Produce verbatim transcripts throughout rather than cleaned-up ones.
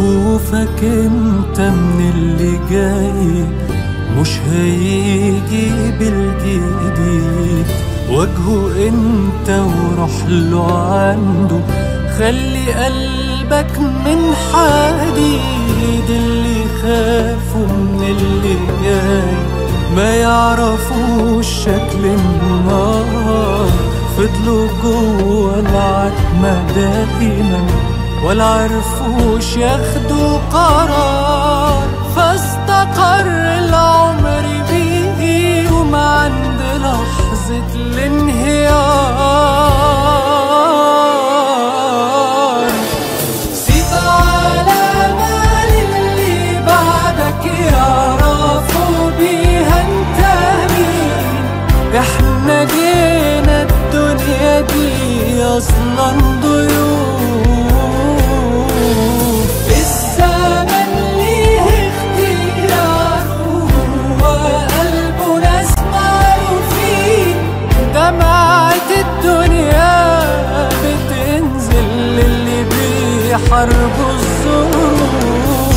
خوفك انت من اللي جاي مش هيجي بالجديد، واجهه انت وروح له عنده، خلي قلبك من حديد. اللي خافوا من اللي جاي ما يعرفوش شكل النار، فضلوا جوه العتمة دايما ولا عرفوش ياخدوا قرار، فاستقر العمر بيهم عند لحظة الانهيار. سيب علامة للي بعدك يعرفوا بيها انت مين. احنا جينا الدنيا دي اصلا ضيوف، حرب الظروف.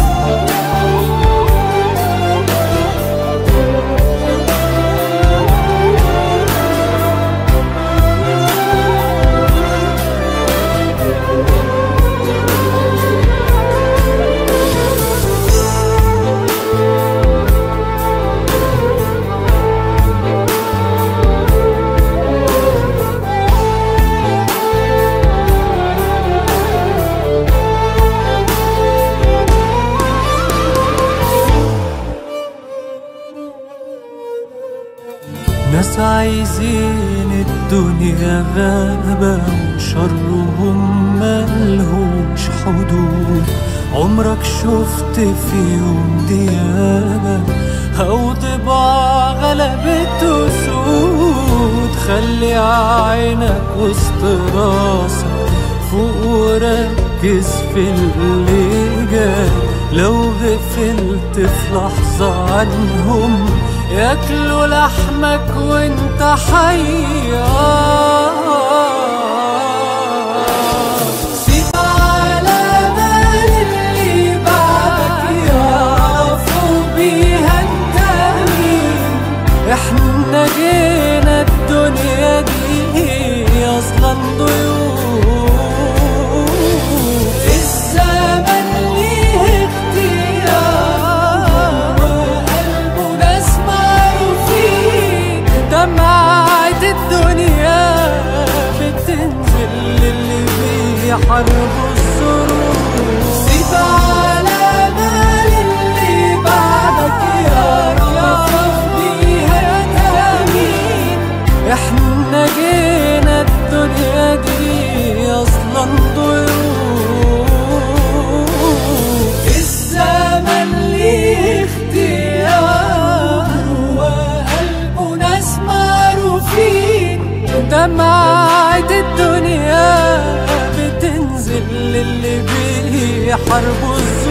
ناس عايزين الدنيا غابة وشرهم ملهوش حدود، عمرك شفت في يوم ديابة أو ضباع غلبت أسود؟ خلي عينك وسط راسك فوق وركز في اللي جاي، لو غفلت في لحظة عنهم ياكلوا لحمك وانت حيار. سيب علامة للي بعدك يعرفوا بيها انت مين. احنا جينا الدنيا دي اصلا ضيوف، الزمن ليه اختيار وقلبه ناس معروفين. دمعة الدنيا بتنزل للي بيحاربوا الظروف. سيب علامة للي بعدك يعرفوا بيها انت مين. احنا جينا الدنيا دي اصلا ضيوف، الزمن ليه اختيار وقلبه ناس معروفين. دمعة الدنيا بتنزل للي بيحاربوا الظروف.